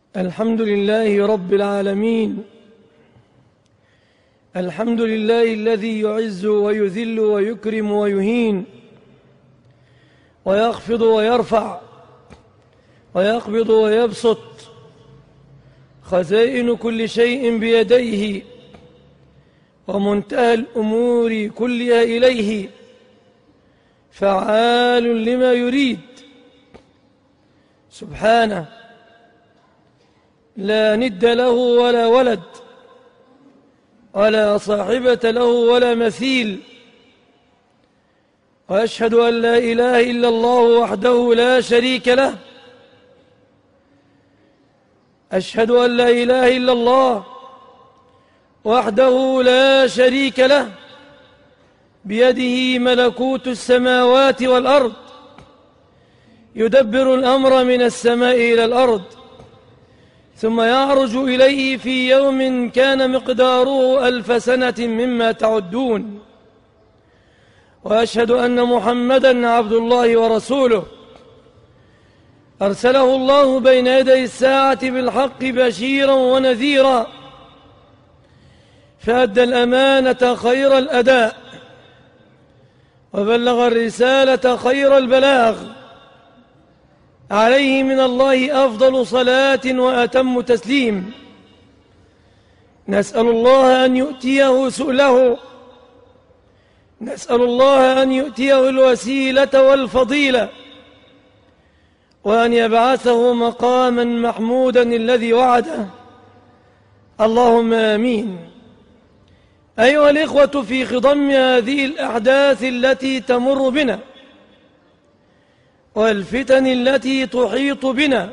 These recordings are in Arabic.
الحمد لله رب العالمين. الحمد لله الذي يعز ويذل ويكرم ويهين ويخفض ويرفع ويقبض ويبسط، خزائن كل شيء بيديه ومنتهى الأمور كلها إليه، فعال لما يريد سبحانه، لا ند له ولا ولد ولا صاحبة له ولا مثيل. وأشهد أن لا إله إلا الله وحده لا شريك له. أشهد أن لا إله إلا الله وحده لا شريك له، بيده ملكوت السماوات والأرض، يدبر الأمر من السماء إلى الأرض، ثم يعرج إليه في يوم كان مقداره 1000 سنة مما تعدون. وأشهد أن محمدًا عبد الله ورسوله، أرسله الله بين يدي الساعة بالحق بشيرا ونذيرا، فأدى الأمانة خير الأداء وبلغ الرسالة خير البلاغ، عليه من الله أفضل صلاة وأتم تسليم. نسأل الله أن يؤتيه سؤله، نسأل الله أن يؤتيه الوسيلة والفضيلة، وأن يبعثه مقاما محمودا الذي وعده. اللهم آمين. أيها الإخوة، في خضم هذه الأحداث التي تمر بنا والفتن التي تحيط بنا،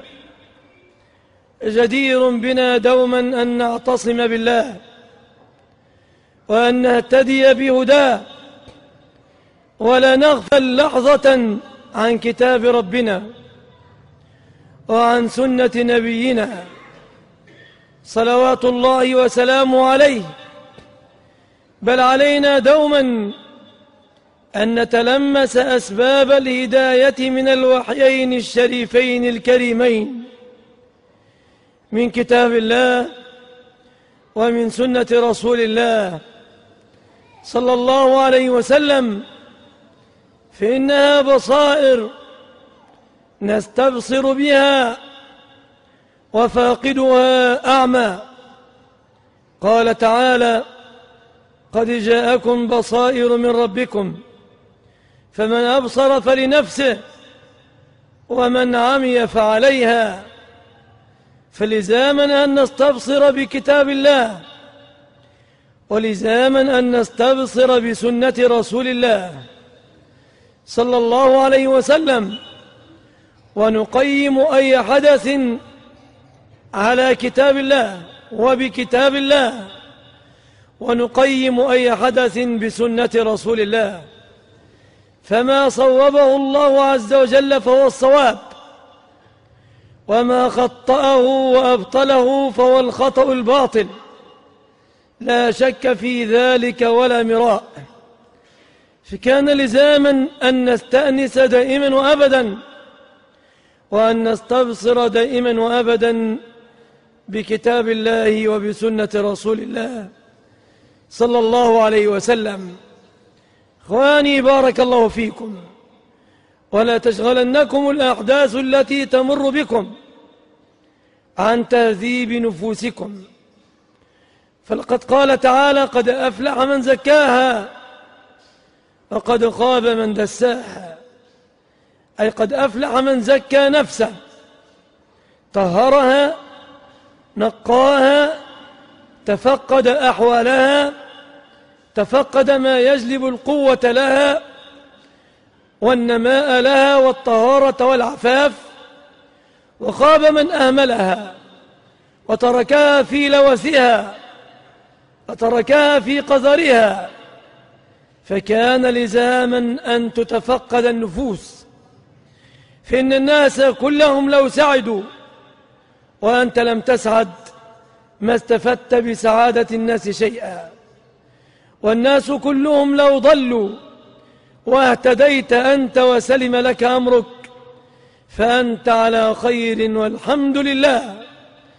جدير بنا دوما أن نعتصم بالله وأن نهتدي بهداه، ولا نغفل لحظة عن كتاب ربنا وعن سنة نبينا صلوات الله وسلامه عليه. بل علينا دوما أن نتلمس أسباب الهداية من الوحيين الشريفين الكريمين، من كتاب الله ومن سنة رسول الله صلى الله عليه وسلم، فإنها بصائر نستبصر بها وفاقدها أعمى. قال تعالى: قد جاءكم بصائر من ربكم فمن أبصر فلنفسه ومن عمي فعليها. فلزامنا أن نستبصر بكتاب الله، ولزاما أن نستبصر بسنة رسول الله صلى الله عليه وسلم، ونقيم أي حدث على كتاب الله وبكتاب الله، ونقيم أي حدث بسنة رسول الله، فما صوبه الله عز وجل فهو الصواب، وما خطأه وأبطله فهو الخطأ الباطل، لا شك في ذلك ولا مراء. فكان لزاما أن نستأنس دائما وأبدا، وأن نستبصر دائما وأبدا بكتاب الله وبسنة رسول الله صلى الله عليه وسلم. إخواني، بارك الله فيكم، ولا تشغلنكم الأحداث التي تمر بكم عن تهذيب نفوسكم، فلقد قال تعالى: قد أفلح من زكاها وقد خاب من دساها. أي قد أفلح من زكى نفسه، طهرها، نقاها، تفقد أحوالها، تفقد ما يجلب القوة لها والنماء لها والطهارة والعفاف، وخاب من أهملها وتركها في لوثها وتركها في قذرها. فكان لزاما أن تتفقد النفوس، فإن الناس كلهم لو سعدوا وأنت لم تسعد ما استفدت بسعادة الناس شيئا، والناس كلهم لو ضلوا واهتديت أنت وسلم لك أمرك فأنت على خير والحمد لله.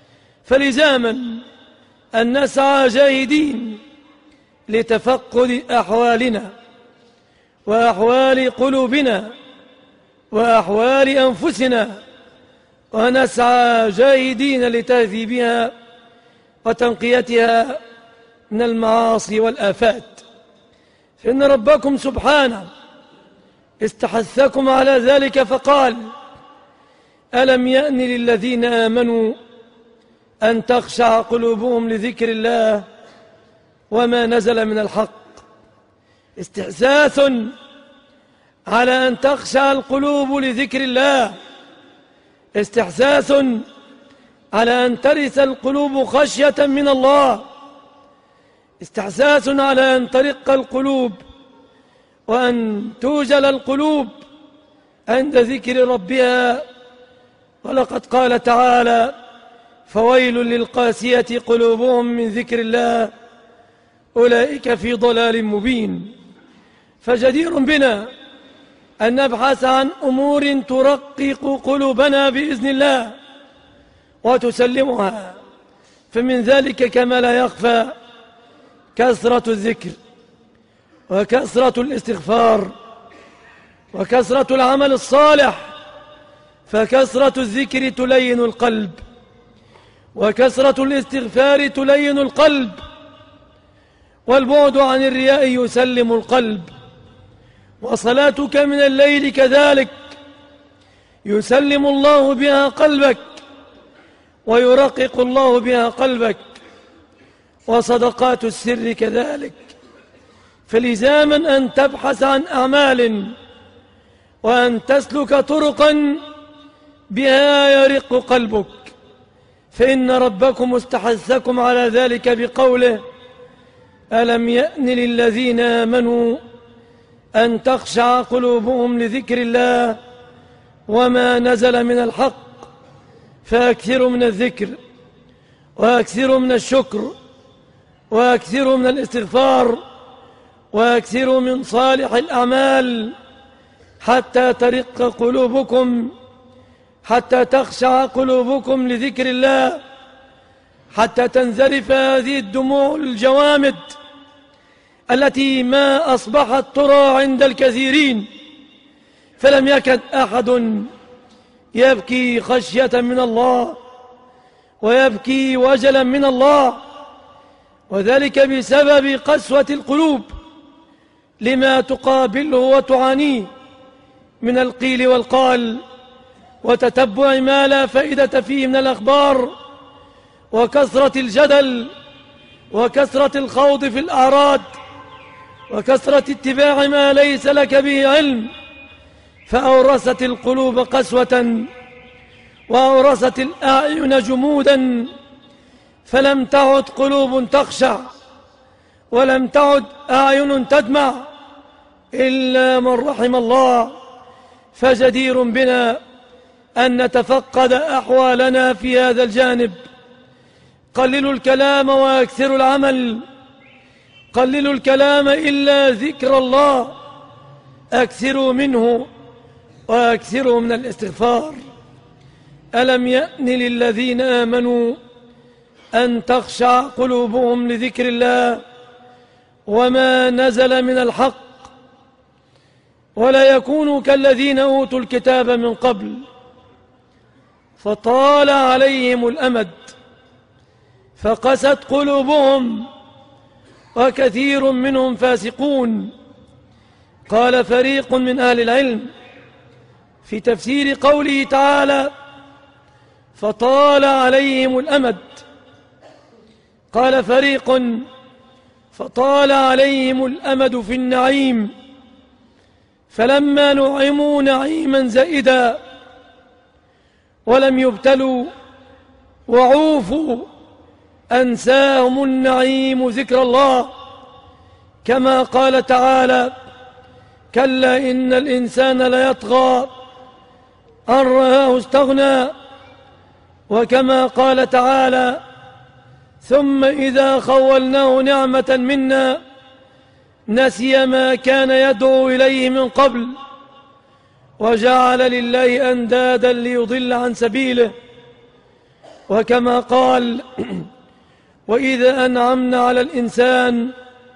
فلزاما أن نسعى جاهدين لتفقد أحوالنا وأحوال قلوبنا وأحوال أنفسنا، ونسعى جاهدين لتهذيبها وتنقيتها من المعاصي والآفات، فإن ربكم سبحانه استحثكم على ذلك فقال: ألم يأن للذين آمنوا أن تخشع قلوبهم لذكر الله وما نزل من الحق. استحساس على أن تخشع القلوب لذكر الله، استحساس على أن ترث القلوب خشية من الله، استحساس على أن ترق القلوب وأن توجل القلوب عند ذكر ربها. ولقد قال تعالى: فويل للقاسية قلوبهم من ذكر الله أولئك في ضلال مبين. فجدير بنا أن نبحث عن أمور ترقق قلوبنا بإذن الله وتسلمها، فمن ذلك كما لا يخفى كثرة الذكر وكثرة الاستغفار وكثرة العمل الصالح، فكثرة الذكر تلين القلب وكثرة الاستغفار تلين القلب، والبعد عن الرياء يسلم القلب، وصلاتك من الليل كذلك يسلم الله بها قلبك ويرقق الله بها قلبك، وصدقات السر كذلك. فلزاما أن تبحث عن أعمال وأن تسلك طرقا بها يرق قلبك، فإن ربكم استحثكم على ذلك بقوله: ألم يأن للذين آمنوا أن تخشع قلوبهم لذكر الله وما نزل من الحق. فأكثروا من الذكر وأكثروا من الشكر وأكثروا من الاستغفار وأكثروا من صالح الأعمال حتى ترق قلوبكم، حتى تخشع قلوبكم لذكر الله، حتى تنذرف هذه الدموع الجوامد التي ما أصبحت ترى عند الكثيرين، فلم يكد أحد يبكي خشية من الله ويبكي وجلا من الله، وذلك بسبب قسوة القلوب لما تقابله وتعانيه من القيل والقال وتتبع ما لا فائدة فيه من الأخبار وكثرة الجدل وكثرة الخوض في الأعراض وكثرة اتباع ما ليس لك به علم، فأورثت القلوب قسوة وأورثت الأعين جمودا، فلم تعد قلوب تخشع ولم تعد أعين تدمع إلا من رحم الله. فجدير بنا أن نتفقد أحوالنا في هذا الجانب. قللوا الكلام وأكثروا العمل، قللوا الكلام إلا ذكر الله، أكثروا منه وأكثروا من الاستغفار. ألم يأن للذين آمنوا أن تخشع قلوبهم لذكر الله وما نزل من الحق ولا يكونوا كالذين أوتوا الكتاب من قبل فطال عليهم الأمد فقست قلوبهم وكثير منهم فاسقون. قال فريق من أهل العلم في تفسير قوله تعالى: فطال عليهم الأمد، قال فريق: فطال عليهم الأمد في النعيم، فلما نعموا نعيما زائدا ولم يبتلوا وعوفوا أنساهم النعيم ذكر الله، كما قال تعالى: كلا إن الإنسان ليطغى أن رآه استغنى، وكما قال تعالى: ثم إذا خولناه نعمة منا نسي ما كان يدعو إليه من قبل وجعل لله أندادا ليضل عن سبيله، وكما قال: وإذا أنعمنا على الإنسان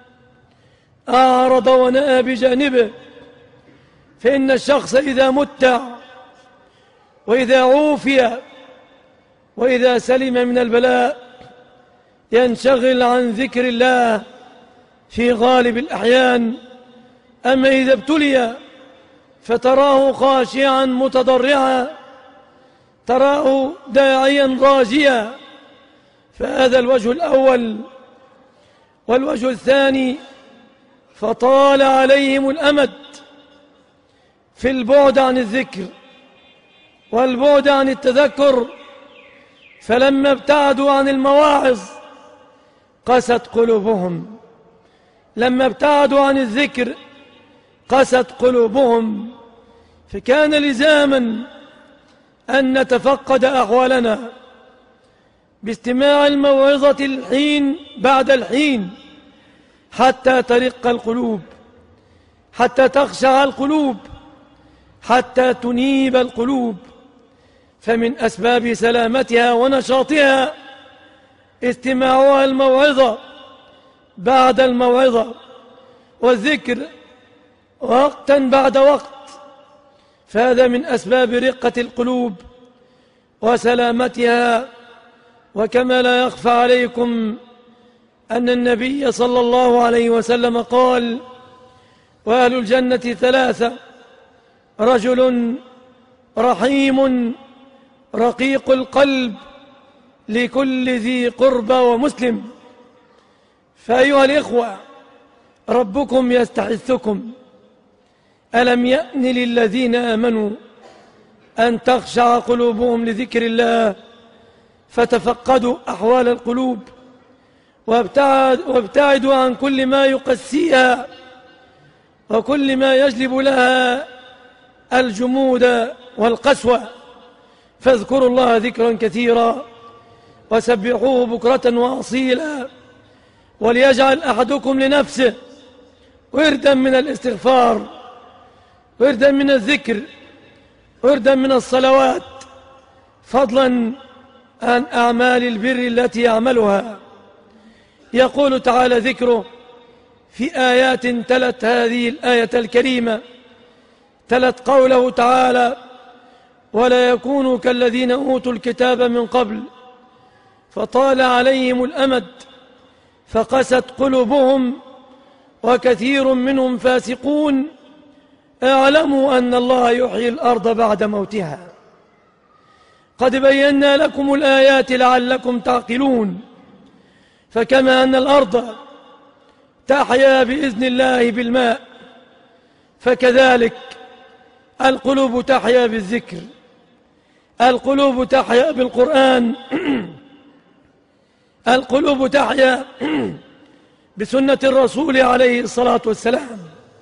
أعرض ونأى بجانبه. فإن الشخص إذا متع وإذا عوفي وإذا سلم من البلاء ينشغل عن ذكر الله في غالب الأحيان. أما إذا ابتلي فتراه خاشعا متضرعا، تراه داعيا راجيا، فهذا الوجه الأول. والوجه الثاني: فطال عليهم الأمد في البعد عن الذكر والبعد عن التذكر، فلما ابتعدوا عن المواعظ قست قلوبهم، لما ابتعدوا عن الذكر قست قلوبهم. فكان لزاما أن نتفقد أحوالنا باستماع الموعظة الحين بعد الحين حتى ترق القلوب، حتى تخشع القلوب، حتى تنيب القلوب. فمن أسباب سلامتها ونشاطها استماعها الموعظة بعد الموعظة والذكر وقتا بعد وقت، فهذا من أسباب رقة القلوب وسلامتها. وكما لا يخفى عليكم أن النبي صلى الله عليه وسلم قال: وأهل الجنة ثلاثة: رجل رحيم رقيق القلب لكل ذي قربى ومسلم. فأيها الإخوة، ربكم يستحثكم: ألم يأن للذين آمنوا أن تخشع قلوبهم لذكر الله فتفقدوا أحوال القلوب وابتعدوا عن كل ما يقسيها وكل ما يجلب لها الجمود والقسوة، فاذكروا الله ذكرا كثيرا وسبحوه بكرة وأصيلا، وليجعل أحدكم لنفسه وردا من الاستغفار، وردا من الذكر، وردا من الصلوات، فضلا عن أعمال البر التي يعملها. يقول تعالى ذكره في آيات تلت هذه الآية الكريمة، تلت قوله تعالى: ولا يكونوا كالذين أوتوا الكتاب من قبل فطال عليهم الأمد فقست قلوبهم وكثير منهم فاسقون اعلموا أن الله يحيي الأرض بعد موتها قد بينا لكم الآيات لعلكم تعقلون. فكما أن الأرض تحيا بإذن الله بالماء، فكذلك القلوب تحيا بالذكر، القلوب تحيا بالقرآن، القلوب تحيا بسنة الرسول عليه الصلاة والسلام.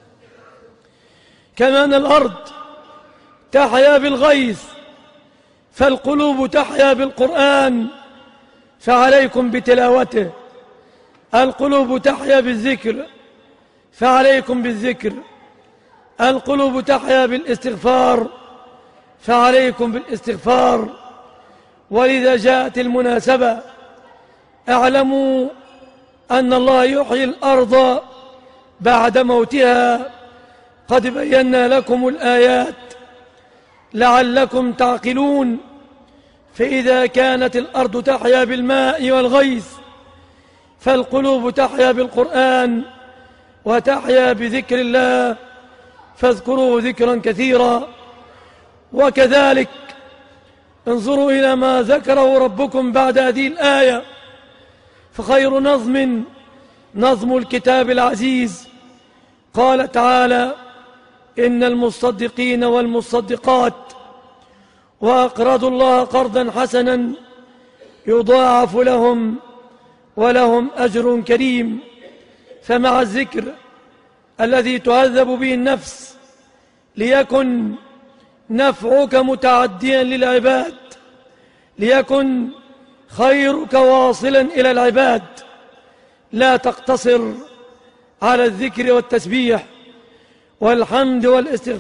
كما أن الأرض تحيا بالغيث، فالقلوب تحيا بالقرآن، فعليكم بتلاوته. القلوب تحيا بالذكر، فعليكم بالذكر. القلوب تحيا بالاستغفار، فعليكم بالاستغفار. ولذا جاءت المناسبة: اعلموا أن الله يحيي الأرض بعد موتها قد بينا لكم الآيات لعلكم تعقلون. فإذا كانت الأرض تحيا بالماء والغيث فالقلوب تحيا بالقرآن وتحيا بذكر الله، فاذكروه ذكرا كثيرا. وكذلك انظروا إلى ما ذكره ربكم بعد هذه الآية، فخير نظم الكتاب العزيز. قال تعالى: إن المصدقين والمصدقات وأقرضوا الله قرضا حسنا يضاعف لهم ولهم أجر كريم. فمع الذكر الذي تهذب به النفس ليكن نفعك متعديا للعباد، ليكن خيرك واصلا إلى العباد، لا تقتصر على الذكر والتسبيح والحمد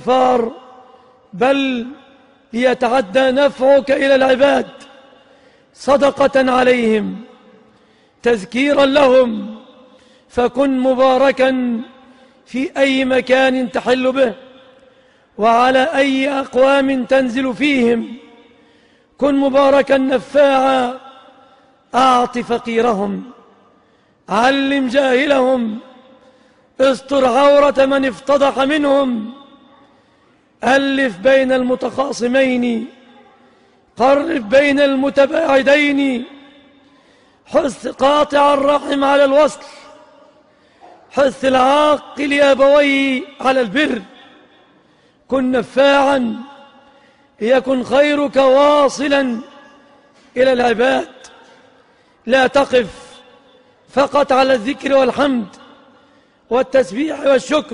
والاستغفار، بل ليتعدى نفعك إلى العباد صدقة عليهم تذكيرا لهم، فكن مباركا في أي مكان تحل به وعلى أي أقوام تنزل فيهم. كن مباركا نفاعا، أعط فقيرهم، علم جاهلهم، استر عورة من افتضح منهم، ألف بين المتخاصمين، قرب بين المتباعدين، حث قاطع الرحم على الوصل، حث العاقل أبويه على البر. كن نفاعا يكن خيرك واصلا إلى العباد، لا تقف فقط على الذكر والحمد والتسبيح والشكر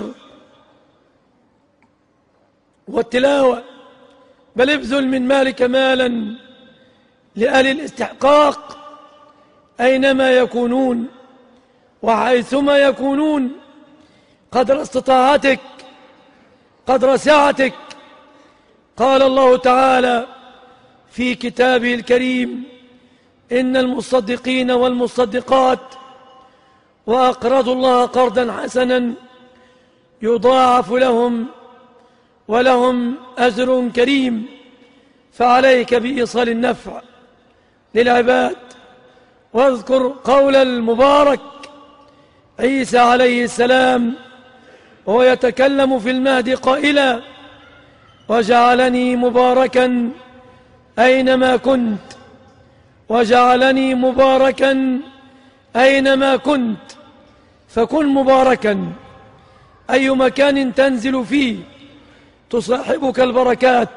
والتلاوة، بل ابذل من مالك مالا لأهل الاستحقاق أينما يكونون وحيثما يكونون، قدر استطاعتك، قدر سعتك. قال الله تعالى في كتابه الكريم: إن المصدقين والمصدقات وأقرضوا الله قرضا حسنا يضاعف لهم ولهم أجر كريم. فعليك بإيصال النفع للعباد. واذكر قول المبارك عيسى عليه السلام وهو يتكلم في المهد قائلا: وجعلني مباركا أينما كنت، وجعلني مباركا أينما كنت. فكن مباركا، أي مكان تنزل فيه تصاحبك البركات،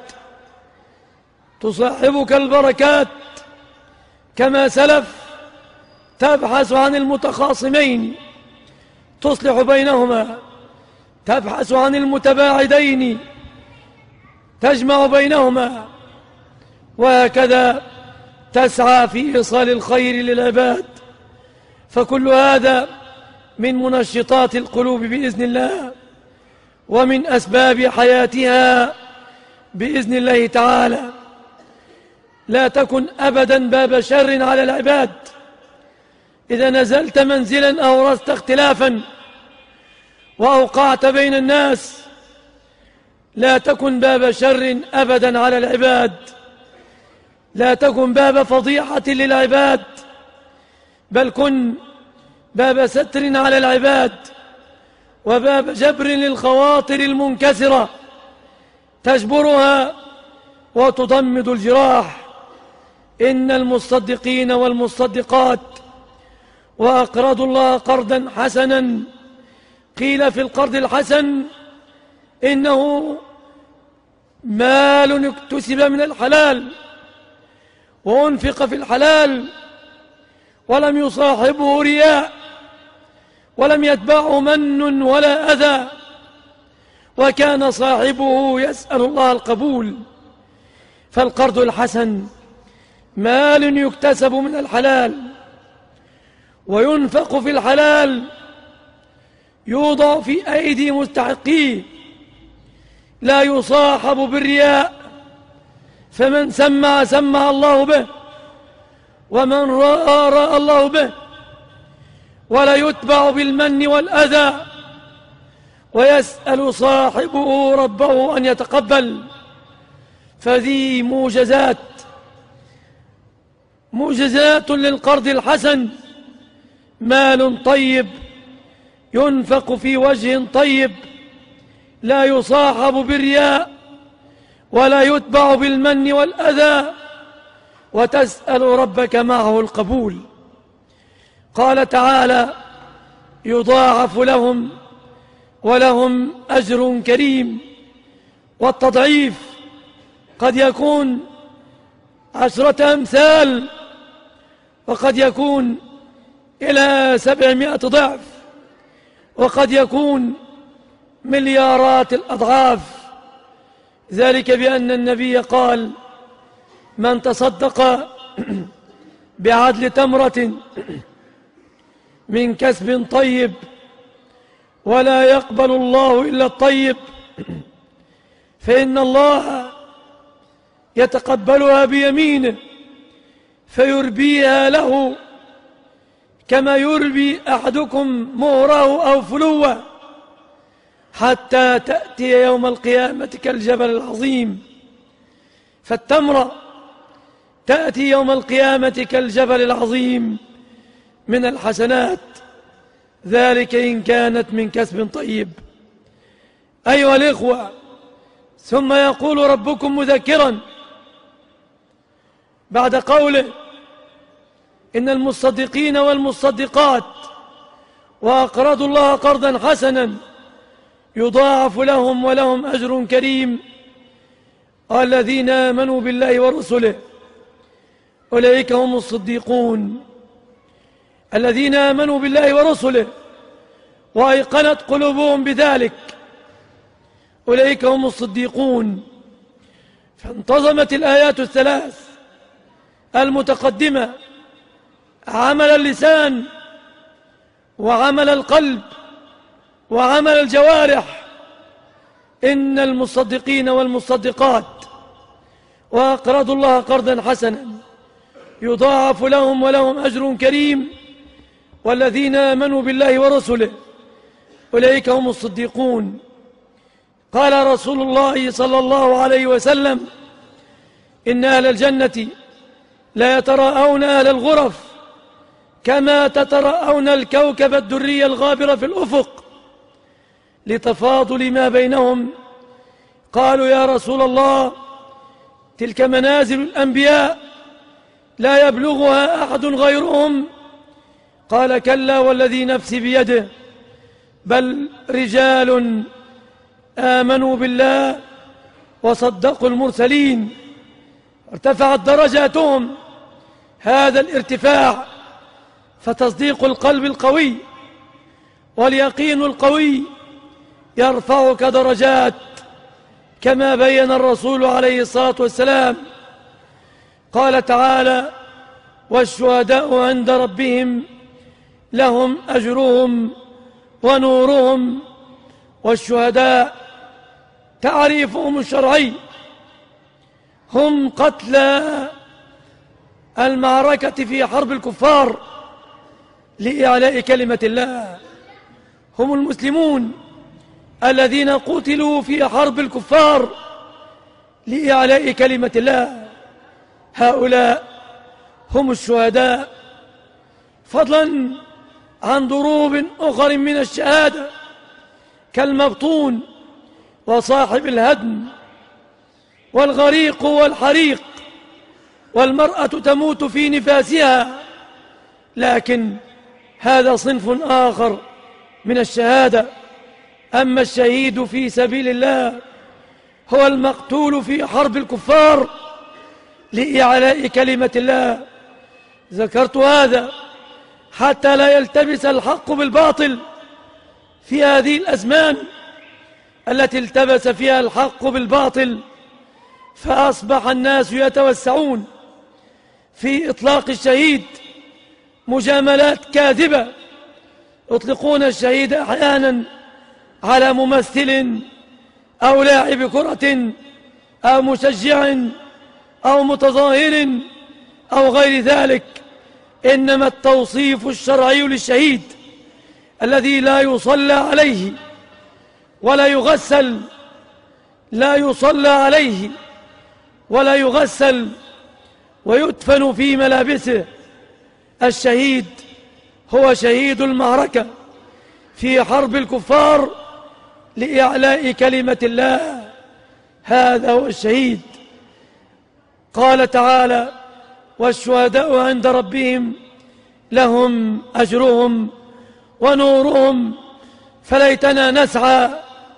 تصاحبك البركات. كما سلف تبحث عن المتخاصمين تصلح بينهما، تبحث عن المتباعدين تجمع بينهما، وهكذا تسعى في إيصال الخير للعباد. فكل هذا من منشطات القلوب بإذن الله، ومن أسباب حياتها بإذن الله تعالى. لا تكن أبدا باب شر على العباد. إذا نزلت منزلا أورثت اختلافا وأوقعت بين الناس، لا تكن باب شر أبدا على العباد، لا تكن باب فضيحة للعباد، بل كن باب ستر على العباد وباب جبر للخواطر المنكسرة، تجبرها وتضمد الجراح. إن المصدقين والمصدقات وأقرضوا الله قرضا حسنا. قيل في القرض الحسن إنه مال اكتسب من الحلال وأنفق في الحلال ولم يصاحبه رياء ولم يتبعه من ولا أذى، وكان صاحبه يسأل الله القبول. فالقرض الحسن مال يكتسب من الحلال وينفق في الحلال، يوضع في أيدي مستحقيه، لا يصاحب بالرياء. فمن سمع سمع الله به، ومن رأى رأى الله به، ولا يتبع بالمن والأذى، ويسأل صاحبه ربه أن يتقبل. فذي موجزات للقرض الحسن: مال طيب ينفق في وجه طيب، لا يصاحب بالرياء ولا يتبع بالمن والأذى، وتسأل ربك معه القبول. قال تعالى: يضاعف لهم ولهم أجر كريم. والتضعيف قد يكون 10 أمثال، وقد يكون إلى 700 ضعف، وقد يكون مليارات الأضعاف. ذلك بأن النبي قال: من تصدق بعدل تمرة من كسب طيب ولا يقبل الله إلا الطيب فإن الله يتقبلها بيمينه، فيربيها له كما يربي أحدكم مهره أو فلوه، حتى تأتي يوم القيامة كالجبل العظيم. فالتمرة تأتي يوم القيامة كالجبل العظيم من الحسنات، ذلك إن كانت من كسب طيب. أيها الإخوة، ثم يقول ربكم مذكرا بعد قوله: إن المصدقين والمصدقات وأقرضوا الله قرضا حسنا يضاعف لهم ولهم أجر كريم، والذين آمنوا بالله ورسله أولئك هم الصديقون. الذين آمنوا بالله ورسله وأيقنت قلوبهم بذلك أولئك هم الصديقون. فانتظمت الآيات الثلاث المتقدمة عمل اللسان وعمل القلب وعمل الجوارح. إن المصدقين والمصدقات وأقرضوا الله قرضا حسنا يضاعف لهم ولهم أجر كريم، والذين آمنوا بالله ورسله أولئك هم الصديقون. قال رسول الله صلى الله عليه وسلم: إن أهل الجنة لا يتراءون أهل الغرف كما تتراءون الكوكب الدري الغابر في الأفق لتفاضل ما بينهم. قالوا: يا رسول الله، تلك منازل الأنبياء لا يبلغها أحد غيرهم. قال: كلا والذي نفسي بيده، بل رجال آمنوا بالله وصدقوا المرسلين ارتفعت درجاتهم. هذا الارتفاع فتصديق القلب القوي واليقين القوي يرفعك درجات، كما بين الرسول عليه الصلاة والسلام. قال تعالى: والشهداء عند ربهم لهم أجرهم ونورهم. والشهداء تعريفهم الشرعي هم قتلى المعركة في حرب الكفار لإعلاء كلمة الله، هم المسلمون الذين قتلوا في حرب الكفار لإعلاء كلمة الله، هؤلاء هم الشهداء، فضلا عن ضروب أخر من الشهادة كالمبطون وصاحب الهدم والغريق والحريق، والمرأة تموت في نفاسها. لكن هذا صنف آخر من الشهادة. أما الشهيد في سبيل الله هو المقتول في حرب الكفار لإعلاء كلمة الله. ذكرت هذا حتى لا يلتبس الحق بالباطل في هذه الأزمان التي التبس فيها الحق بالباطل، فأصبح الناس يتوسعون في إطلاق الشهيد مجاملات كاذبة. يطلقون الشهيد أحيانا على ممثل أو لاعب كرة أو مشجع أو متظاهر أو غير ذلك. إنما التوصيف الشرعي للشهيد الذي لا يصلى عليه ولا يغسل، لا يصلى عليه ولا يغسل ويدفن في ملابسه. الشهيد هو شهيد المعركة في حرب الكفار لإعلاء كلمة الله، هذا هو الشهيد. قال تعالى: والشهداء عند ربهم لهم أجرهم ونورهم. فليتنا نسعى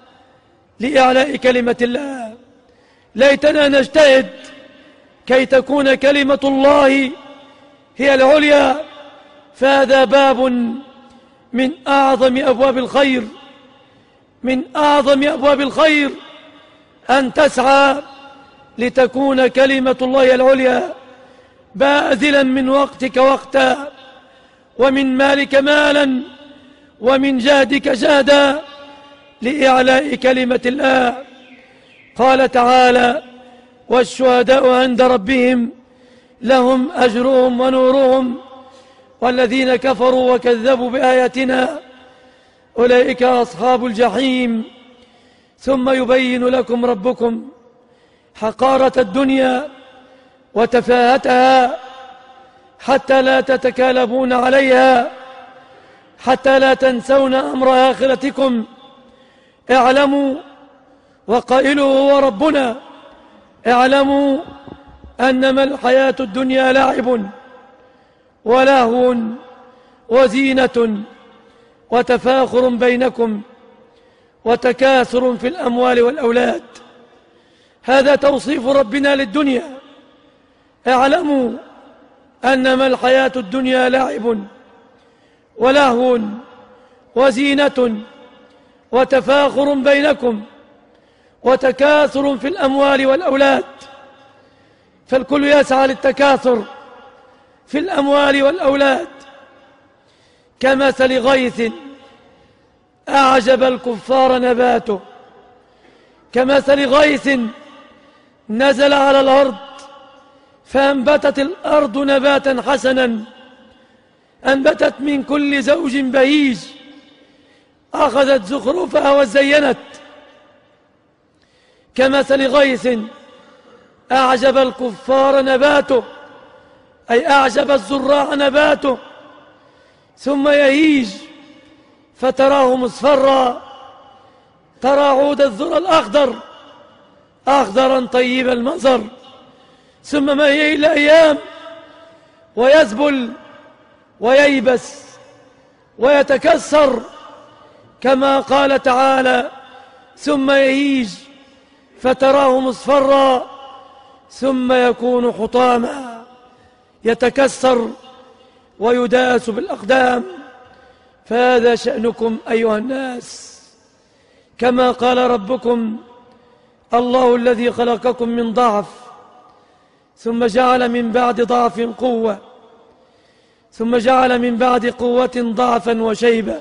لإعلاء كلمة الله، ليتنا نجتهد كي تكون كلمة الله هي العليا. فهذا باب من أعظم أبواب الخير، من أعظم أبواب الخير أن تسعى لتكون كلمة الله العليا، باذلا من وقتك وقتا، ومن مالك مالا، ومن جهدك جهدا لإعلاء كلمة الله. قال تعالى: والشهداء عند ربهم لهم أجرهم ونورهم، والذين كفروا وكذبوا بآياتنا أولئك أصحاب الجحيم. ثم يبين لكم ربكم حقارة الدنيا وتفاهتها حتى لا تتكالبون عليها، حتى لا تنسون أمر آخرتكم. اعلموا، وقائله هو ربنا، اعلموا أنما الحياة الدنيا لعب ولهو وزينة وتفاخر بينكم وتكاثر في الأموال والأولاد. هذا توصيف ربنا للدنيا. اعلموا أنما الحياة الدنيا لعب ولهو وزينة وتفاخر بينكم وتكاثر في الأموال والأولاد. فالكل يسعى للتكاثر في الأموال والأولاد، كمثل غيث أعجب الكفار نباته، كمثل غيث نزل على الأرض فأنبتت الأرض نباتا حسنا، أنبتت من كل زوج بهيج، أخذت زخرفها وزينت. كمثل غيث أعجب الكفار نباته، أي أعجب الزراع نباته، ثم يهيج فتراه مصفرا، ترى عود الذرة الأخضر أخضرا طيب المنظر، ثم ما هي إلا أيام ويذبل وييبس ويتكسر، كما قال تعالى: ثم يهيج فتراه مصفرا ثم يكون حطاما، يتكسر ويداس بالأقدام. فهذا شأنكم أيها الناس. كما قال ربكم: الله الذي خلقكم من ضعف ثم جعل من بعد ضعف قوة ثم جعل من بعد قوة ضعفا وشيبة،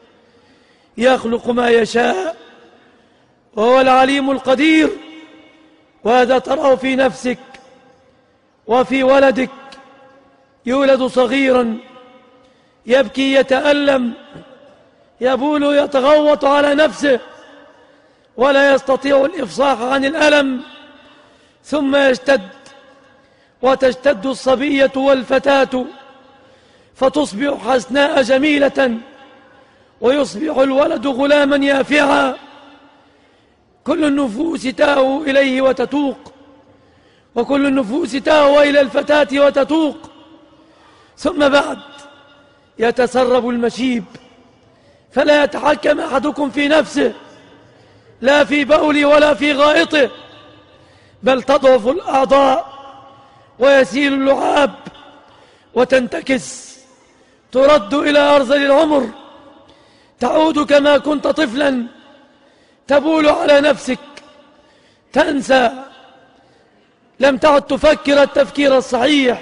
يخلق ما يشاء وهو العليم القدير. وهذا تراه في نفسك وفي ولدك، يولد صغيرا يبكي يتألم يبول يتغوط على نفسه ولا يستطيع الإفصاح عن الألم، ثم يشتد وتشتد الصبية والفتاة فتصبح حسناء جميلة ويصبح الولد غلاما يافعا، كل النفوس تاهو إليه وتتوق، وكل النفوس تاهو إلى الفتاة وتتوق. ثم بعد يتسرب المشيب، فلا يتحكم أحدكم في نفسه، لا في بوله ولا في غائطه، بل تضعف الأعضاء ويسيل اللعاب وتنتكس، ترد إلى أرذل العمر، تعود كما كنت طفلا، تبول على نفسك، تنسى، لم تعد تفكر التفكير الصحيح،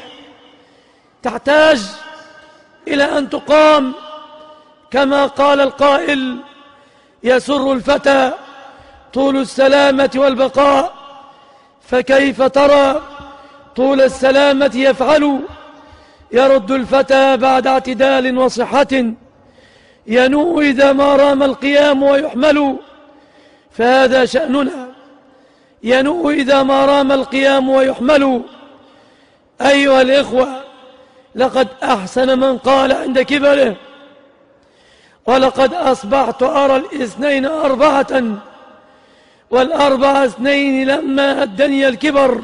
تحتاج إلى أن تقام. كما قال القائل: يسر الفتى طول السلامة والبقاء، فكيف ترى طول السلامة يفعل؟ يرد الفتى بعد اعتدال وصحة، ينوء إذا ما رام القيام ويحمل. فهذا شأننا، ينوء إذا ما رام القيام ويحمل. أيها الإخوة، لقد أحسن من قال عند كبره: ولقد أصبحت أرى الاثنين أربعة والأربع اثنين لما أدني الكبر.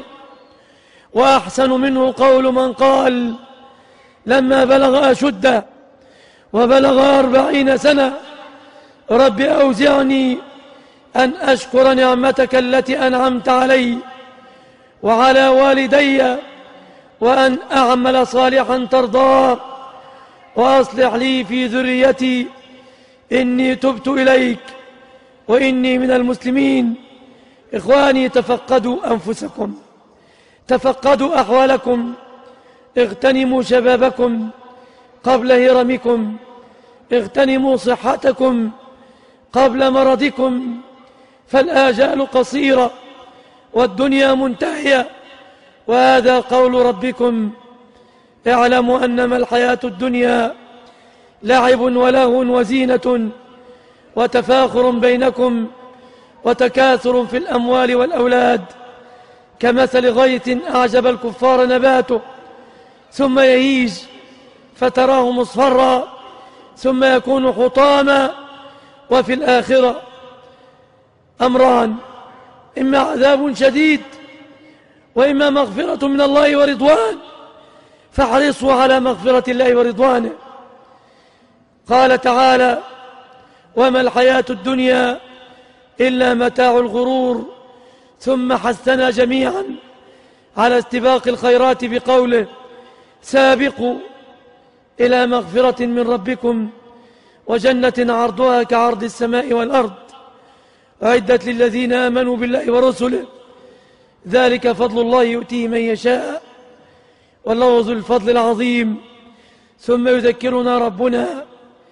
وأحسن منه قول من قال لما بلغ أشده وبلغ 40 سنة: رب أوزعني أن أشكر نعمتك التي أنعمت علي وعلى والدي، وأن أعمل صالحا ترضاه، وأصلح لي في ذريتي، إني تبت إليك وإني من المسلمين. إخواني، تفقدوا أنفسكم، تفقدوا أحوالكم، اغتنموا شبابكم قبل هرمكم، اغتنموا صحتكم قبل مرضكم، فالآجال قصيرة والدنيا منتهية، وهذا قول ربكم اعلموا أنما الحياة الدنيا لعب ولهو وزينة وتفاخر بينكم وتكاثر في الأموال والأولاد كمثل غيث أعجب الكفار نباته ثم يهيج فتراه مصفرا ثم يكون حطاما وفي الآخرة أمران: إما عذاب شديد وإما مغفرة من الله ورضوان، فاحرصوا على مغفرة الله ورضوانه. قال تعالى: وما الحياة الدنيا إلا متاع الغرور. ثم حثنا جميعا على استباق الخيرات بقوله: سابقوا إلى مغفرة من ربكم وجنة عرضها كعرض السماء والأرض أعدت للذين آمنوا بالله ورسله ذلك فضل الله يؤتيه من يشاء والله ذو الفضل العظيم. ثم يذكرنا ربنا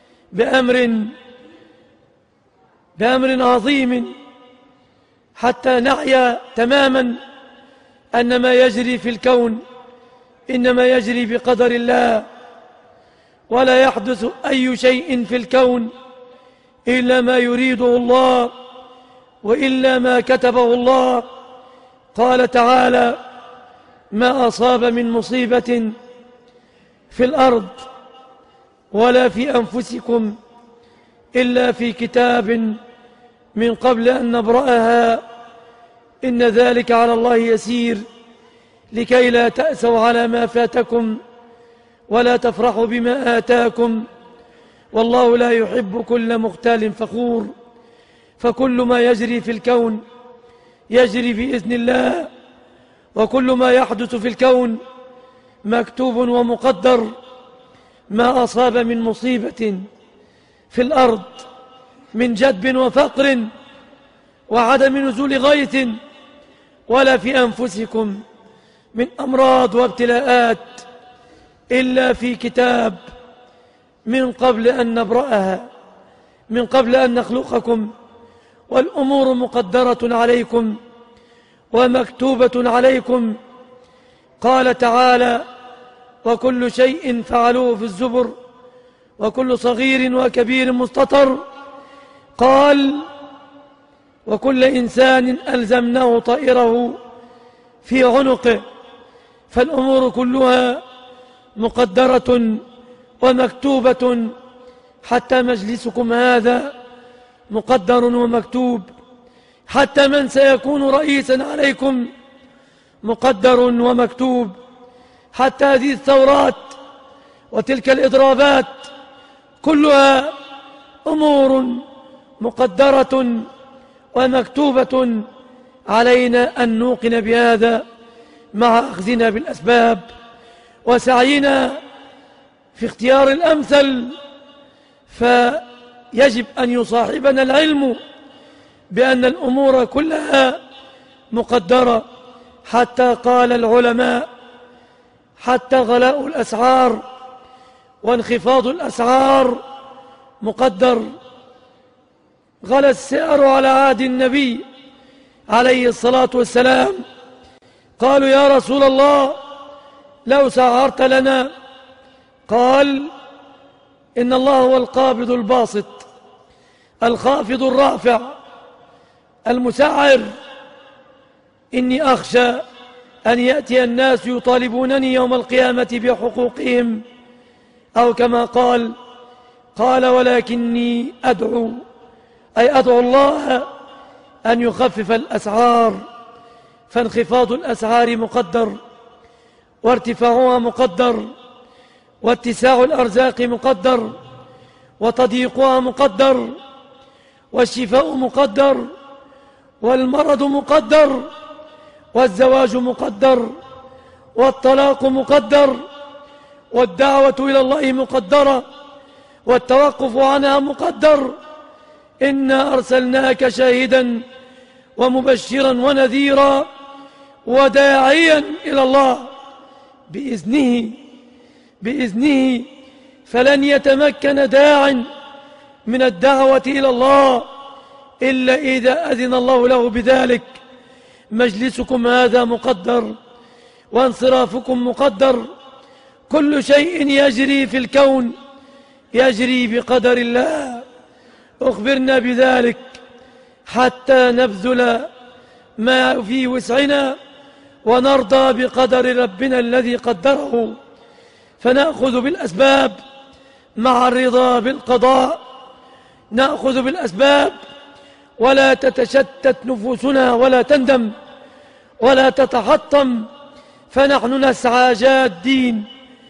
بأمر عظيم حتى نعي تماما أن ما يجري في الكون إنما يجري بقدر الله، ولا يحدث أي شيء في الكون إلا ما يريده الله وإلا ما كتبه الله. قال تعالى: ما أصاب من مصيبة في الأرض ولا في أنفسكم إلا في كتاب من قبل أن نبرأها إن ذلك على الله يسير لكي لا تأسوا على ما فاتكم ولا تفرحوا بما آتاكم والله لا يحب كل مختال فخور. فكل ما يجري في الكون يجري بإذن الله، وكل ما يحدث في الكون مكتوب ومقدر. ما أصاب من مصيبة في الأرض من جدب وفقر وعدم نزول غيث ولا في أنفسكم من أمراض وابتلاءات إلا في كتاب من قبل أن نبرأها، من قبل أن نخلقكم، والأمور مقدرة عليكم ومكتوبة عليكم. قال تعالى: وكل شيء فعلوه في الزبر وكل صغير وكبير مستطر. قال: وكل إنسان ألزمناه طائره في عنقه. فالأمور كلها مقدرة ومكتوبة، حتى مجلسكم هذا مقدر ومكتوب، حتى من سيكون رئيسا عليكم مقدر ومكتوب، حتى هذه الثورات وتلك الإضرابات كلها أمور مقدرة ومكتوبة. علينا أن نوقن بهذا مع أخذنا بالأسباب وسعينا في اختيار الأمثل، فيجب أن يصاحبنا العلم بأن الأمور كلها مقدرة. حتى قال العلماء: حتى غلاء الأسعار وانخفاض الأسعار مقدر. غلى السعر على عهد النبي عليه الصلاة والسلام، قالوا: يا رسول الله لو سعرت لنا. قال: إن الله هو القابض الباسط الخافض الرافع المسعر. إني أخشى أن يأتي الناس يطالبونني يوم القيامة بحقوقهم، أو كما قال: ولكني أدعو، أي أدعو الله أن يخفف الأسعار. فانخفاض الأسعار مقدر، وارتفاعها مقدر، واتساع الأرزاق مقدر، وتضييقها مقدر، والشفاء مقدر، والمرض مقدر، والزواج مقدر، والطلاق مقدر، والدعوة إلى الله مقدرة، والتوقف عنها مقدر. إنا أرسلناك شاهدا ومبشرا ونذيرا وداعيا إلى الله بإذنه. فلن يتمكن داع من الدعوة إلى الله إلا إذا أذن الله له بذلك. مجلسكم هذا مقدر، وانصرافكم مقدر. كل شيء يجري في الكون يجري بقدر الله. أخبرنا بذلك حتى نبذل ما في وسعنا ونرضى بقدر ربنا الذي قدره، فنأخذ بالأسباب مع الرضا بالقضاء. نأخذ بالأسباب ولا تتشتت نفوسنا ولا تندم ولا تتحطم، فنحن نسعى جادين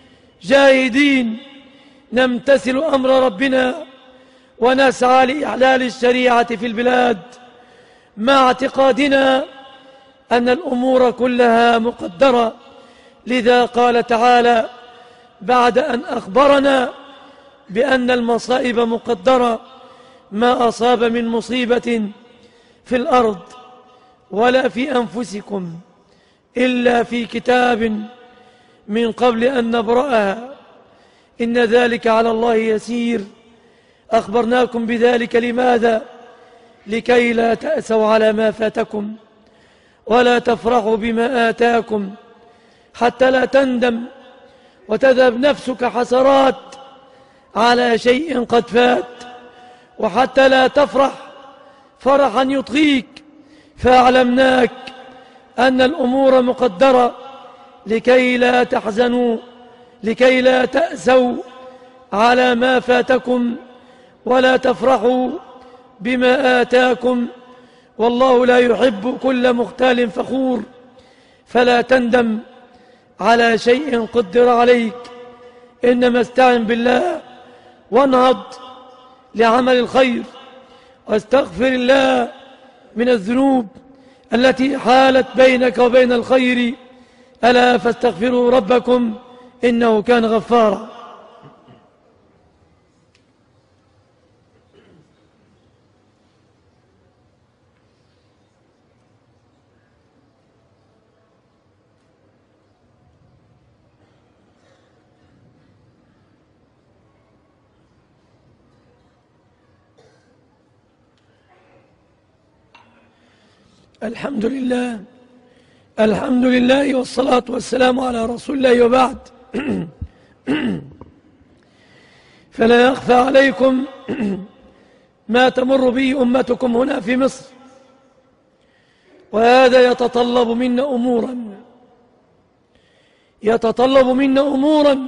جاهدين نمتثل أمر ربنا ونسعى لإحلال الشريعة في البلاد، مع اعتقادنا أن الأمور كلها مقدرة. لذا قال تعالى بعد أن أخبرنا بأن المصائب مقدرة: ما أصاب من مصيبة في الأرض ولا في أنفسكم إلا في كتاب من قبل أن نبرأها إن ذلك على الله يسير. أخبرناكم بذلك لماذا؟ لكي لا تأسوا على ما فاتكم ولا تفرحوا بما آتاكم حتى لا تندم وتذهب نفسك حسرات على شيء قد فات، وحتى لا تفرح فرحا يطغيك. فأعلمناك أن الأمور مقدرة لكي لا تحزنوا، لكي لا تأسوا على ما فاتكم ولا تفرحوا بما آتاكم. والله لا يحب كل مختال فخور، فلا تندم على شيء قدر عليك، إنما استعن بالله وانهض لعمل الخير واستغفر الله من الذنوب التي حالت بينك وبين الخير. ألا فاستغفروا ربكم إنه كان غفارا. الحمد لله، الحمد لله والصلاة والسلام على رسول الله، وبعد. فلا يخفى عليكم ما تمر به أمتكم هنا في مصر، وهذا يتطلب منا أمورا.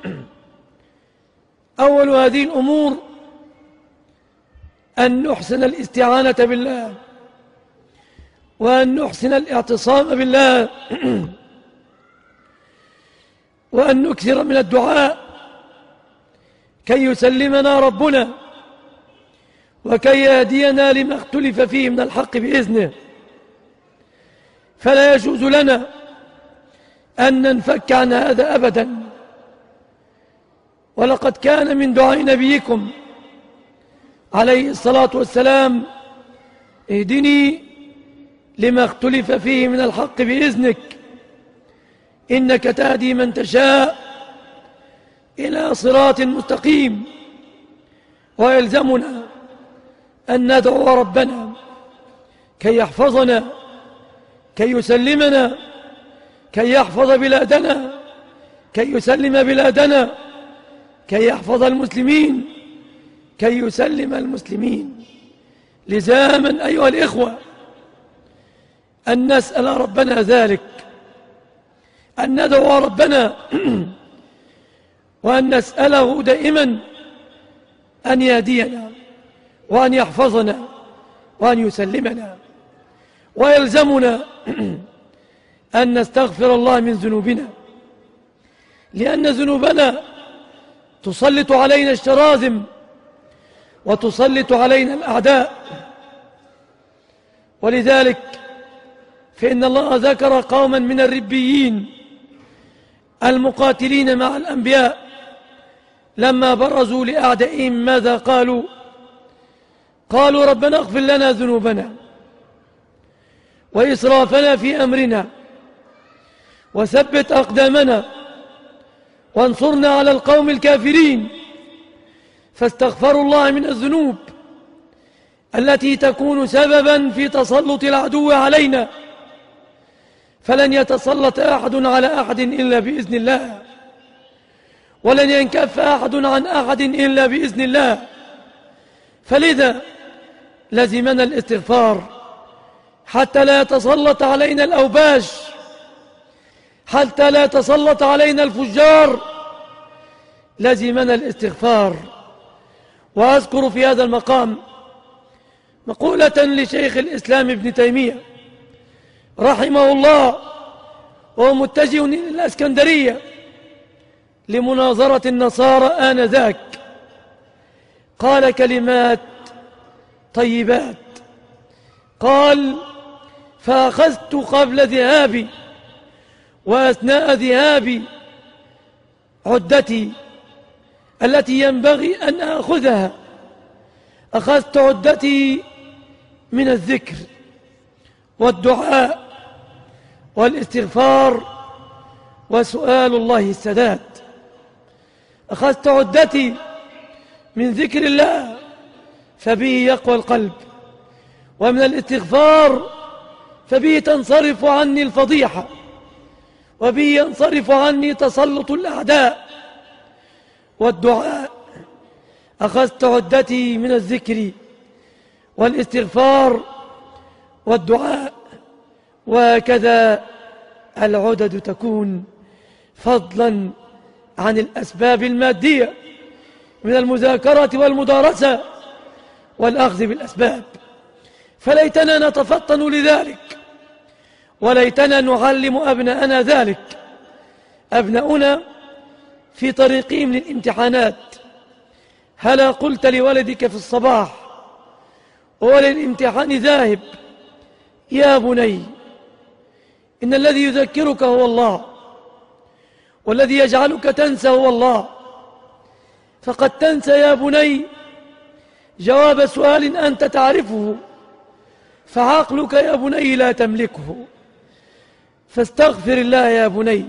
أول هذه الأمور أن نحسن الاستعانة بالله، وأن نحسن الاعتصام بالله، وأن نكثر من الدعاء كي يسلمنا ربنا وكي يهدينا لما اختلف فيه من الحق بإذنه. فلا يجوز لنا أن ننفك عن هذا أبدا. ولقد كان من دعاء نبيكم عليه الصلاة والسلام: اهدني لما اختلف فيه من الحق بإذنك إنك تهدي من تشاء إلى صراط مستقيم. ويلزمنا أن ندعو ربنا كي يحفظنا، كي يسلمنا، كي يحفظ بلادنا، كي يسلم بلادنا، كي يحفظ المسلمين، كي يسلم المسلمين. لزاما أيها الإخوة أن نسأل ربنا ذلك، أن ندعو ربنا وأن نسأله دائما أن يهدينا وأن يحفظنا وأن يسلمنا. ويلزمنا أن نستغفر الله من ذنوبنا، لأن ذنوبنا تسلط علينا الشراذم وتسلط علينا الأعداء. ولذلك فإن الله ذكر قوما من الربيين المقاتلين مع الأنبياء لما برزوا لأعدائهم ماذا قالوا؟ قالوا: ربنا اغفر لنا ذنوبنا وإسرافنا في أمرنا وثبت أقدامنا وانصرنا على القوم الكافرين. فاستغفروا الله من الذنوب التي تكون سببا في تسلط العدو علينا، فلن يتسلط أحد على أحد إلا بإذن الله، ولن ينكف أحد عن أحد إلا بإذن الله. فلذا لزمنا الاستغفار حتى لا يتسلط علينا الأوباش، حتى لا يتسلط علينا الفجار. لزمنا الاستغفار. وأذكر في هذا المقام مقولة لشيخ الإسلام ابن تيمية رحمه الله، وهو متجه إلى الإسكندرية لمناظرة النصارى آنذاك. قال كلمات طيبات، قال: فأخذت قبل ذهابي وأثناء ذهابي عدتي التي ينبغي أن آخذها. أخذت عدتي من الذكر والدعاء والاستغفار وسؤال الله السداد. أخذت عدتي من ذكر الله فبه يقوى القلب، ومن الاستغفار فبه تنصرف عني الفضيحة، وبه ينصرف عني تسلط الأعداء. والدعاء أخذت عدتي من الذكر والاستغفار والدعاء، وهكذا العدد تكون فضلا عن الأسباب المادية من المذاكرة والمدارسة والأخذ بالأسباب. فليتنا نتفطن لذلك، وليتنا نعلم أبناءنا ذلك. أبناؤنا في طريقهم للامتحانات، هلا قلت لولدك في الصباح وللامتحان ذاهب: يا بني، إن الذي يذكرك هو الله، والذي يجعلك تنسى هو الله. فقد تنسى يا بني جواب سؤال أنت تعرفه، فعقلك يا بني لا تملكه. فاستغفر الله يا بني.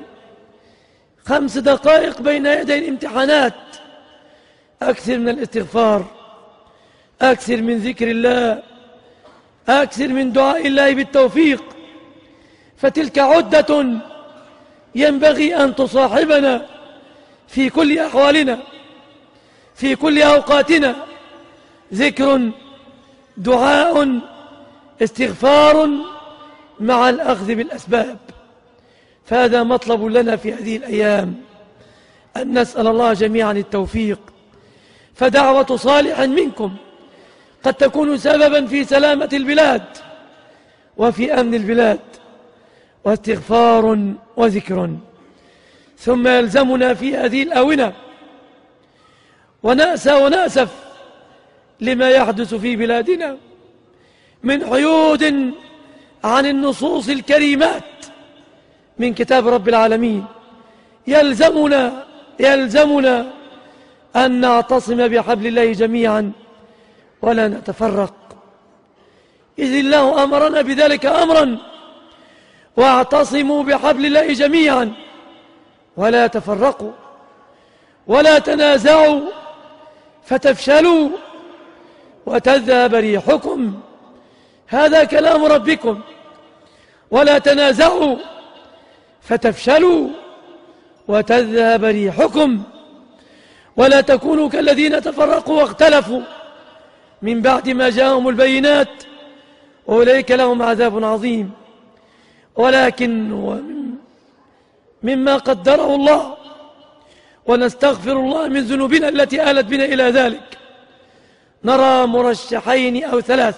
5 دقائق بين يدي الامتحانات، أكثر من الاستغفار، أكثر من ذكر الله، أكثر من دعاء الله بالتوفيق. فتلك عدة ينبغي أن تصاحبنا في كل أحوالنا، في كل أوقاتنا: ذكر، دعاء، استغفار، مع الأخذ بالأسباب. فهذا مطلب لنا في هذه الأيام، أن نسأل الله جميعا التوفيق. فدعوة صالح منكم قد تكون سببا في سلامة البلاد وفي أمن البلاد، واستغفار وذكر. ثم يلزمنا في هذه الآونة ونأسى ونأسف لما يحدث في بلادنا من حيود عن النصوص الكريمات من كتاب رب العالمين. يلزمنا أن نعتصم بحبل الله جميعا ولا نتفرق، إذ الله أمرنا بذلك أمرا: واعتصموا بحبل الله جميعا ولا تفرقوا ولا تنازعوا فتفشلوا وتذهب ريحكم. هذا كلام ربكم: ولا تنازعوا فتفشلوا وتذهب ريحكم، ولا تكونوا كالذين تفرقوا واختلفوا من بعد ما جاءهم البينات أولئك لهم عذاب عظيم. ولكن مما قدره الله، ونستغفر الله من ذنوبنا التي آلت بنا إلى ذلك، نرى مرشحين أو 3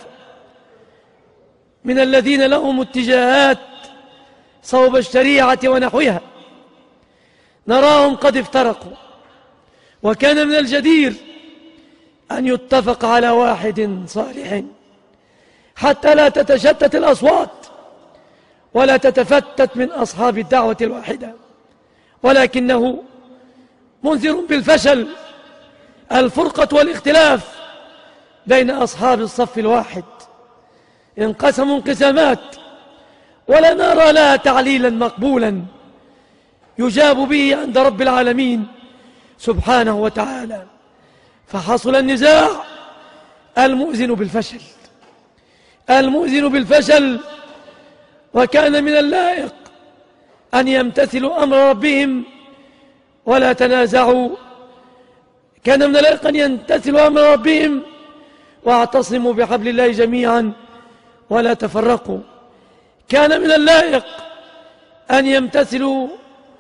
من الذين لهم اتجاهات صوب الشريعة ونحوها، نراهم قد افترقوا. وكان من الجدير أن يتفق على واحد صالح حتى لا تتشتت الأصوات ولا تتفتت من أصحاب الدعوة الواحدة. ولكنه منذر بالفشل، الفرقة والاختلاف بين أصحاب الصف الواحد. انقسموا انقسامات ولا نرى لها تعليلا مقبولا يجاب به عند رب العالمين سبحانه وتعالى. فحصل النزاع المؤذن بالفشل. وكان من اللائق أن يمتثلوا أمر ربهم ولا تنازعوا، كان من اللائق أن يمتثلوا أمر ربهم واعتصموا بحبل الله جميعا ولا تفرقوا. كان من اللائق أن يمتثلوا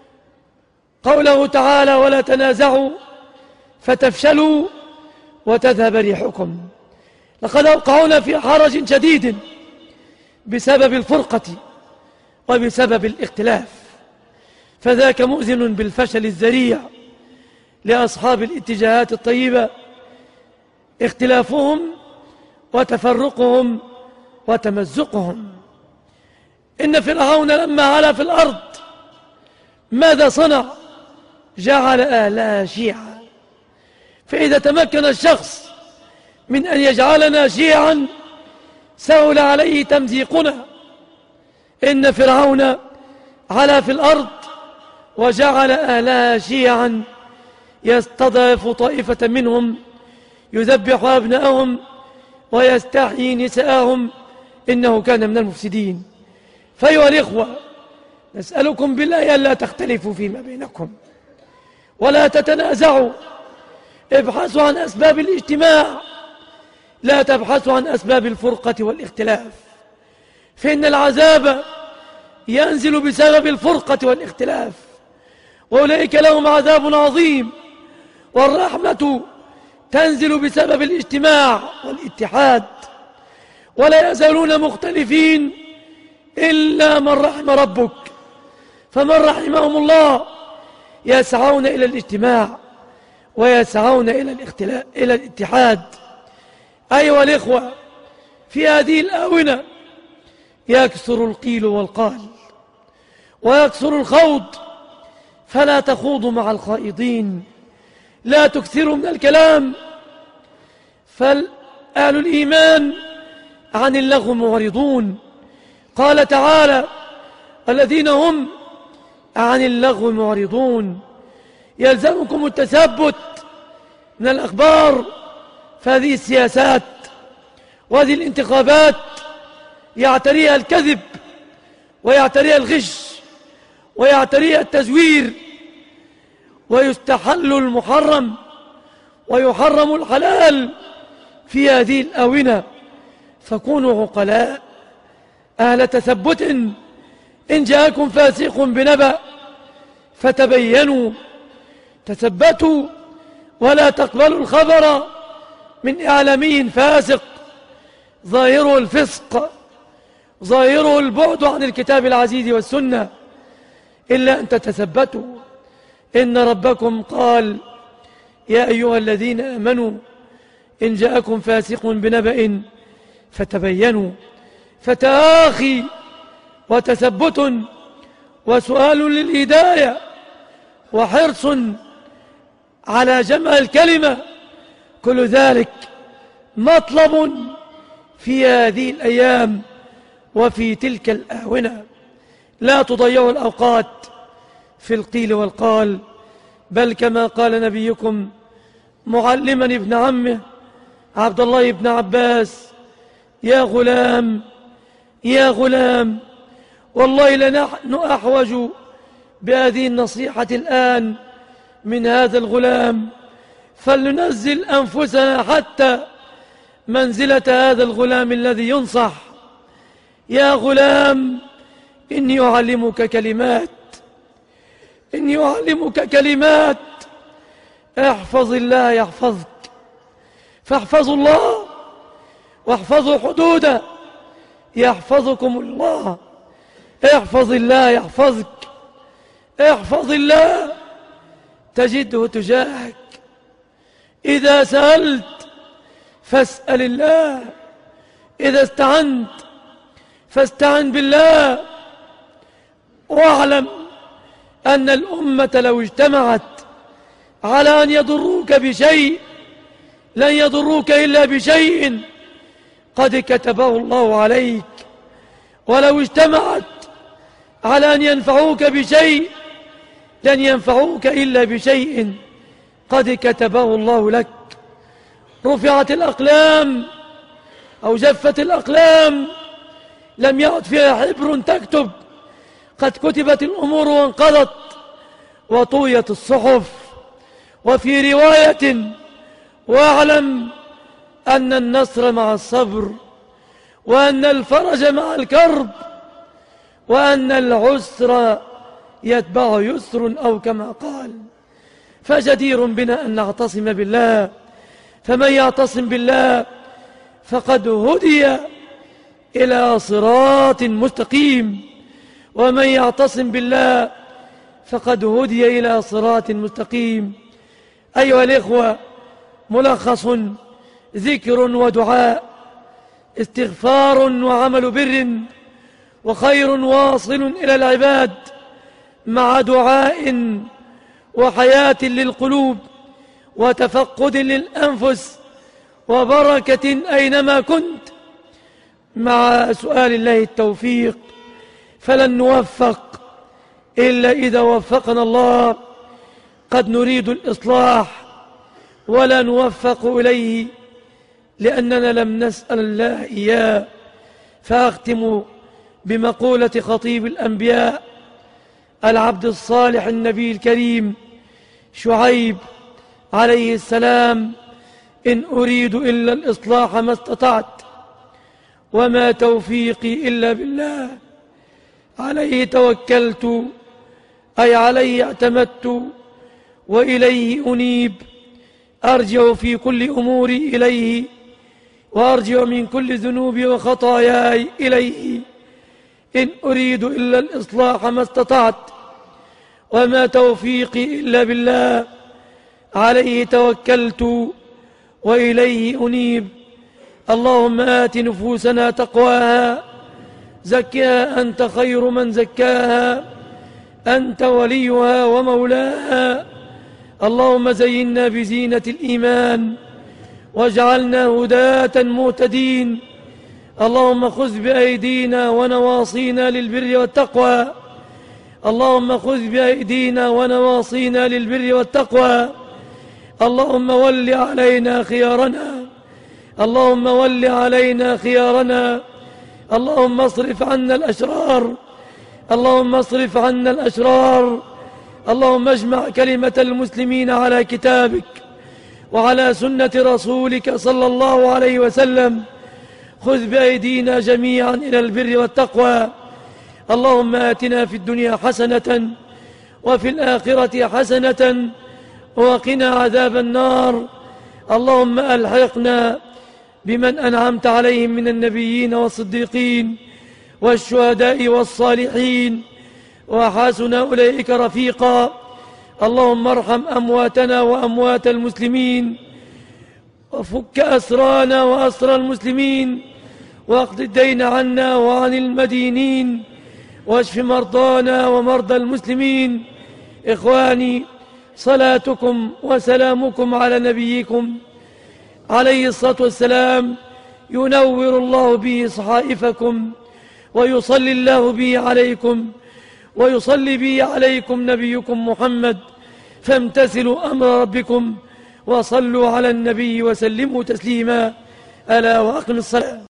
قوله تعالى ولا تنازعوا فتفشلوا وتذهب ريحكم. لقد أوقعونا في حرج شديد بسبب الفرقة وبسبب الاختلاف، فذاك مؤذن بالفشل الذريع لأصحاب الاتجاهات الطيبة، اختلافهم وتفرقهم وتمزقهم. إن فرعون لما علا في الأرض ماذا صنع؟ جعل أهلها شيعا. فإذا تمكن الشخص من أن يجعلنا شيعا سهل عليه تمزيقنا. إن فرعون علا في الأرض وجعل أهلها شيعا يستضعف طائفة منهم يذبح أبناءهم ويستحيي نساءهم إنه كان من المفسدين. فأيها الإخوة، نسألكم بالله ألا تختلفوا فيما بينكم ولا تتنازعوا. ابحثوا عن أسباب الاجتماع، لا تبحثوا عن أسباب الفرقة والاختلاف، فإن العذاب ينزل بسبب الفرقة والاختلاف، وأولئك لهم عذاب عظيم. والرحمة تنزل بسبب الاجتماع والاتحاد، ولا يزالون مختلفين إلا من رحم ربك، فمن رحمهم الله يسعون إلى الاجتماع ويسعون إلى الاتحاد. أيها الإخوة، في هذه الآونة يكثر القيل والقال ويكثر الخوض، فلا تخوضوا مع الخائضين، لا تكثروا من الكلام، فأهل الإيمان عن اللغو معرضون. قال تعالى الذين هم عن اللغو معرضون. يلزمكم التثبت من الأخبار، فهذه السياسات وهذه الانتخابات يعتريها الكذب ويعتريها الغش ويعتريها التزوير، ويستحل المحرم ويحرم الحلال في هذه الآونة. فكونوا عقلاء أهل تثبت. إن جاءكم فاسق بنبأ فتبينوا، تثبتوا ولا تقبلوا الخبر من إعلامي فاسق ظاهره الفسق، ظاهره البعد عن الكتاب العزيز والسنة، إلا أن تتثبتوا. إن ربكم قال يا أيها الذين آمنوا إن جاءكم فاسق بنبأ فتبينوا. فتآخي وتثبت وسؤال للهداية وحرص على جمع الكلمة، كل ذلك مطلب في هذه الأيام وفي تلك الآونة. لا تضيعوا الأوقات في القيل والقال، بل كما قال نبيكم معلما ابن عمه عبد الله بن عباس: يا غلام يا غلام، والله لنحن أحوج بهذه النصيحة الآن من هذا الغلام، فلننزل أنفسنا حتى منزلة هذا الغلام الذي ينصح. يا غلام، إني أعلمك كلمات، إني أعلمك كلمات، احفظ الله يحفظك، فاحفظوا الله واحفظوا حدوده يحفظكم الله. احفظ الله يحفظك، احفظ الله تجده تجاهك. إذا سألت فاسأل الله، إذا استعنت فاستعن بالله. واعلم أن الأمة لو اجتمعت على أن يضروك بشيء لن يضروك إلا بشيء قد كتبه الله عليك، ولو اجتمعت على أن ينفعوك بشيء لن ينفعوك إلا بشيء قد كتبه الله لك. رفعت الأقلام أو جفت الأقلام، لم يعد فيها حبر تكتب، قد كتبت الأمور وانقضت وطويت الصحف. وفي رواية: واعلم أن النصر مع الصبر، وأن الفرج مع الكرب، وأن العسر يتبع يسر، أو كما قال. فجدير بنا أن نعتصم بالله، فمن يعتصم بالله فقد هدي إلى صراط مستقيم، ومن يعتصم بالله فقد هدي إلى صراط مستقيم. أيها الإخوة، ملخص: ذكر ودعاء، استغفار وعمل بر، وخير واصل إلى العباد، مع دعاء وحياة للقلوب، وتفقد للأنفس، وبركة أينما كنت، مع سؤال الله التوفيق. فلن نوفق إلا إذا وفقنا الله. قد نريد الإصلاح ولا نوفق إليه لأننا لم نسأل الله إياه. فأختم بمقولة خطيب الأنبياء العبد الصالح النبي الكريم شعيب عليه السلام: إن أريد إلا الإصلاح ما استطعت، وما توفيقي إلا بالله، عليه توكلت، أي عليه اعتمدت، وإليه أنيب. أرجع في كل أموري إليه، وأرجع من كل ذنوبي وخطاياي إليه. إن أريد إلا الإصلاح ما استطعت، وما توفيقي إلا بالله، عليه توكلت، وإليه أنيب. اللهم آت نفوسنا تقواها، زكها أنت خير من زكاها، أنت وليها ومولاها. اللهم زينا بزينة الإيمان، واجعلنا هداة مهتدين. اللهم خذ بأيدينا ونواصينا للبر والتقوى. اللهم خذ بأيدينا ونواصينا للبر والتقوى. اللهم ول علينا خيارنا، اللهم ول علينا خيارنا. اللهم اصرف عنا الأشرار، اللهم اصرف عنا الأشرار. اللهم اجمع كلمة المسلمين على كتابك وعلى سنة رسولك صلى الله عليه وسلم. خذ بأيدينا جميعا إلى البر والتقوى. اللهم آتنا في الدنيا حسنة وفي الآخرة حسنة وقنا عذاب النار. اللهم ألحقنا بمن أنعمت عليهم من النبيين والصديقين والشهداء والصالحين، وحسن أولئك رفيقا. اللهم ارحم أمواتنا وأموات المسلمين، وفك أسرانا وأسر المسلمين، واقض الدين عنا وعن المدينين، واشف مرضانا ومرضى المسلمين. إخواني، صلاتكم وسلامكم على نبيكم عليه الصلاة والسلام ينور الله به صحائفكم، ويصلي الله به عليكم، ويصلي به عليكم نبيكم محمد. فامتثلوا أمر ربكم وصلوا على النبي وسلموا تسليما. ألا وأقم الصلاة.